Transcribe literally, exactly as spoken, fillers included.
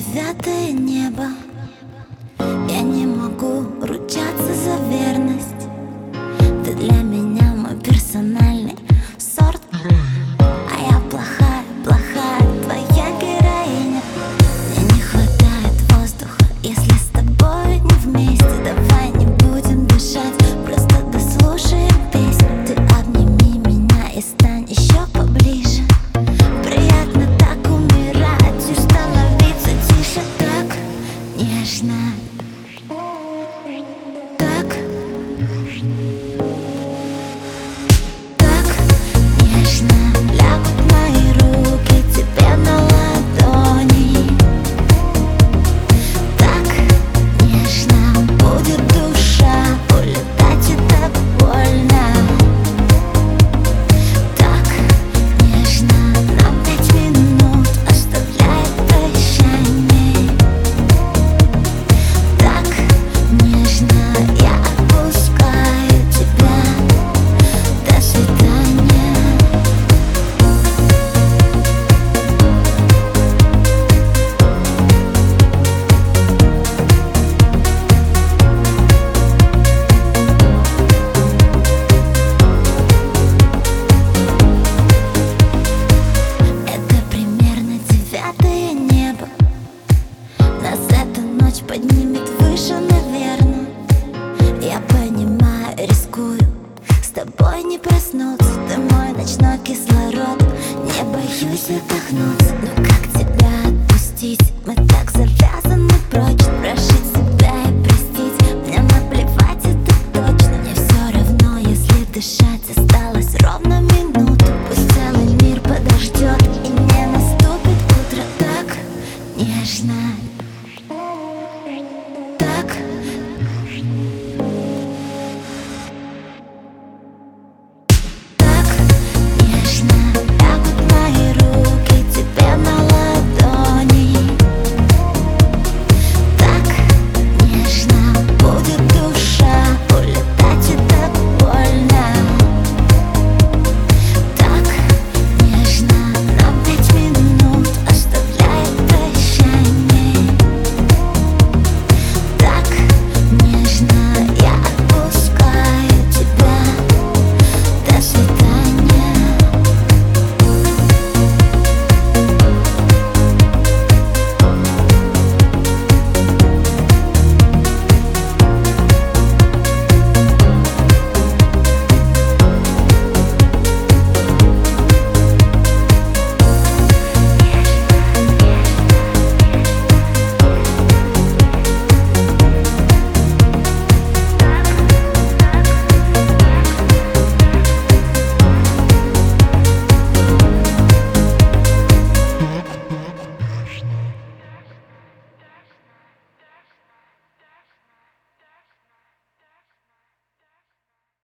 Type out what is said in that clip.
девятое небо. Я не могу ручаться за верность. Ты для меня мой персональный сорт. А я плохая, плохая твоя героиня. Мне не хватает воздуха, если с тобой не вместе. Давай не будем дышать, просто дослушаем песню. Ты обними меня и стань еще поближе. Приятно так умирать и становиться тише. Так нежно, так, так нежно лягут мои руки тебе на ладони. Так нежно будет душа улетать, это больно. Так нежно нам пять минут оставляет прощание. Так нежно я отпускаю тебя. До свидания. Это примерно девятое небо. Нас эта ночь поднимет выше, наверно. Я понимаю, рискую с тобой не проснуться. Ты мой ночной кислород. Не боюсь отдохнуть.